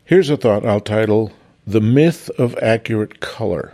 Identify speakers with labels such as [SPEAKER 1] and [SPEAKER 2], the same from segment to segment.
[SPEAKER 1] Here's a thought I'll title, The Myth of Accurate Color.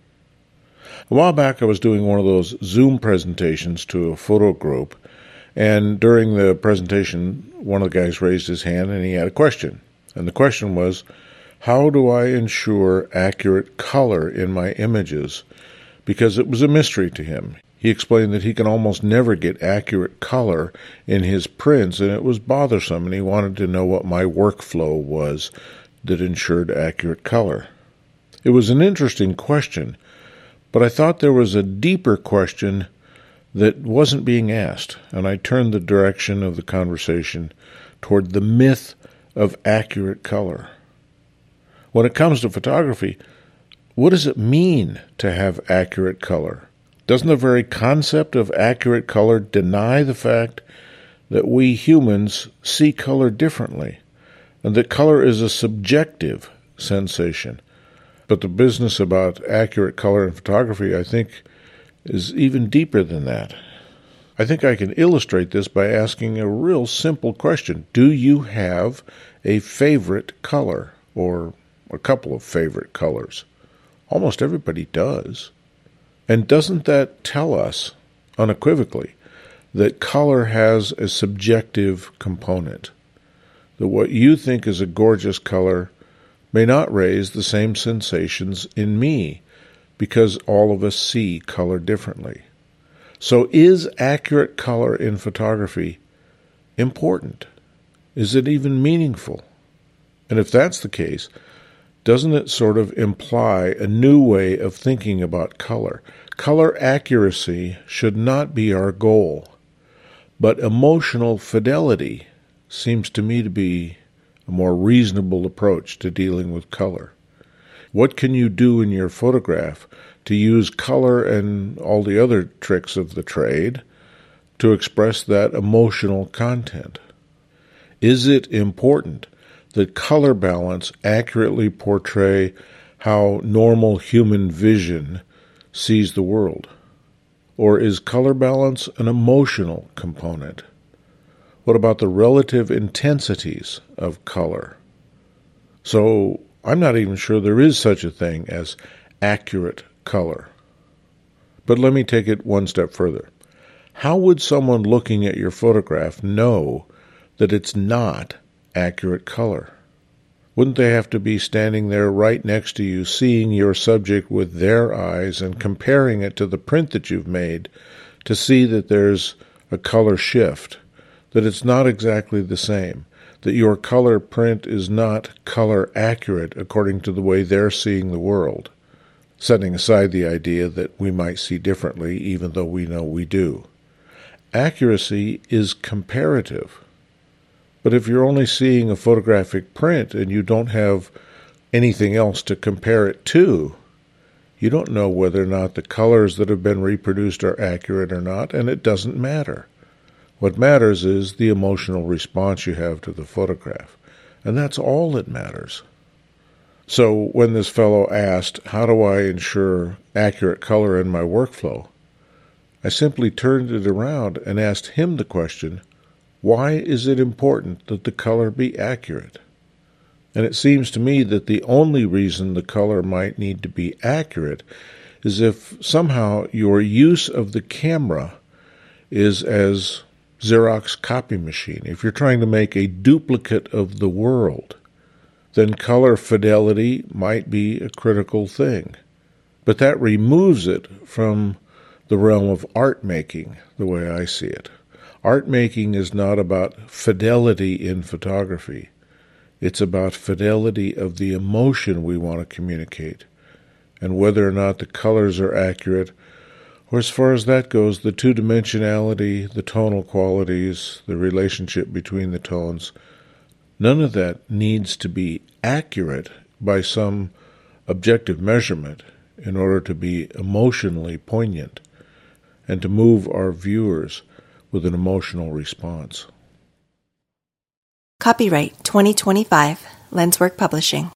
[SPEAKER 1] A while back I was doing one of those Zoom presentations to a photo group, and during the presentation one of the guys raised his hand and he had a question. And the question was, how do I ensure accurate color in my images? Because it was a mystery to him. He explained that he can almost never get accurate color in his prints, and it was bothersome, and he wanted to know what my workflow was that ensured accurate color. It was an interesting question, but I thought there was a deeper question that wasn't being asked, and I turned the direction of the conversation toward the myth of accurate color. When it comes to photography, what does it mean to have accurate color? Doesn't the very concept of accurate color deny the fact that we humans see color differently, and that color is a subjective sensation? But the business about accurate color in photography, I think, is even deeper than that. I think I can illustrate this by asking a real simple question. Do you have a favorite color, or a couple of favorite colors? Almost everybody does. And doesn't that tell us, unequivocally, that color has a subjective component? That what you think is a gorgeous color may not raise the same sensations in me, because all of us see color differently. So is accurate color in photography important? Is it even meaningful? And if that's the case, doesn't it sort of imply a new way of thinking about color? Color accuracy should not be our goal, but emotional fidelity seems to me to be a more reasonable approach to dealing with color. What can you do in your photograph to use color and all the other tricks of the trade to express that emotional content? Is it important that color balance accurately portray how normal human vision sees the world? Or is color balance an emotional component? What about the relative intensities of color? So I'm not even sure there is such a thing as accurate color. But let me take it one step further. How would someone looking at your photograph know that it's not accurate color? Wouldn't they have to be standing there right next to you, seeing your subject with their eyes and comparing it to the print that you've made to see that there's a color shift, that it's not exactly the same, that your color print is not color accurate according to the way they're seeing the world, setting aside the idea that we might see differently even though we know we do? Accuracy is comparative. But if you're only seeing a photographic print and you don't have anything else to compare it to, you don't know whether or not the colors that have been reproduced are accurate or not, and it doesn't matter. What matters is the emotional response you have to the photograph, and that's all that matters. So when this fellow asked, how do I ensure accurate color in my workflow, I simply turned it around and asked him the question, why is it important that the color be accurate? And it seems to me that the only reason the color might need to be accurate is if somehow your use of the camera is as Xerox copy machine. If you're trying to make a duplicate of the world, then color fidelity might be a critical thing. But that removes it from the realm of art making, the way I see it. Art making is not about fidelity in photography. It's about fidelity of the emotion we want to communicate, and whether or not the colors are accurate, or as far as that goes, the two-dimensionality, the tonal qualities, the relationship between the tones, none of that needs to be accurate by some objective measurement in order to be emotionally poignant and to move our viewers with an emotional response.
[SPEAKER 2] Copyright 2025, Lenswork Publishing.